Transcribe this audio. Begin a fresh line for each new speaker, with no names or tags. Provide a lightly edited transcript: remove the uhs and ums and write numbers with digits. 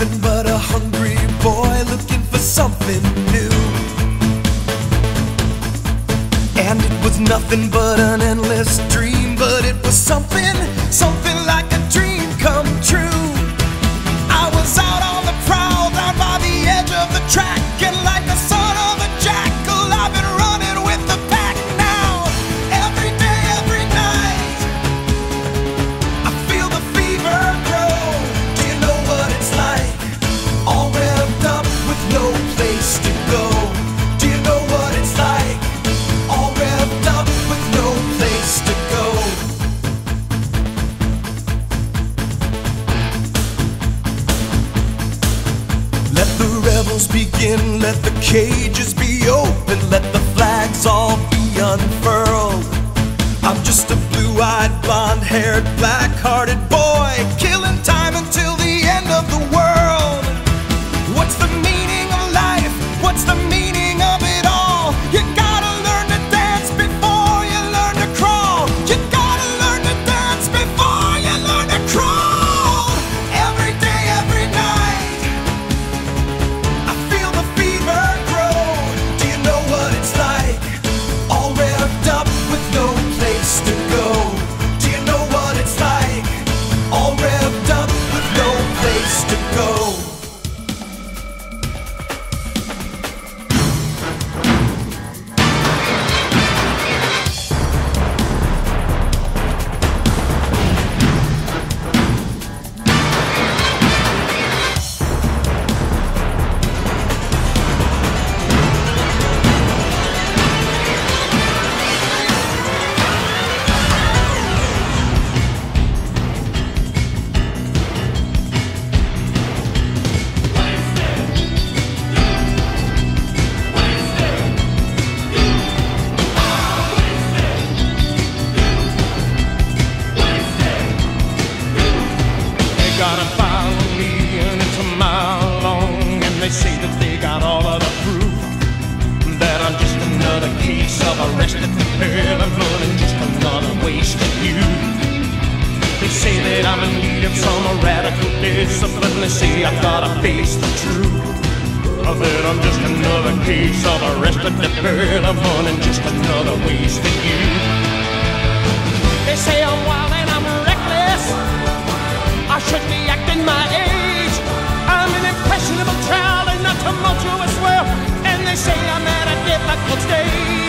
nothing but a hungry boy looking for something new. And it was nothing but an endless dream, but it was something, something like a dream come true. I was out on the prowl, down by the edge of the track, and like the son of a jackal, I've been running with the pack now. Every day, every night, I feel the fever grow. Do you know what it's like? All revved up with no place to go. Do you know what it's like? All revved up with no place to go. Let the rebels begin, let the cages be open, let the flags all be unfurled. I'm just a blue-eyed, blonde-haired, black-hearted boy, killing time until the end of the world. What's the meaning of life? What's the meaning of it all? You gotta learn to dance before you learn to crawl. You gotta learn to dance before you learn to crawl. Every day, every night, I feel the fever grow. Do you know what it's like? All revved up with no place to go. Do you know what it's like? All revved up with no place to go.
Gotta follow me and it's a mile long, and they say that they got all of the proof, that I'm just another case of arrested development and just another wasted youth. They say that I'm in need of some radical discipline. They say I've gotta face the truth, that I'm just another case of arrested development and just another wasted youth. They say I'm wild and I'm reckless, I should be acting my age. I'm an impressionable child and a tumultuous well, and they say I'm at a difficult stage.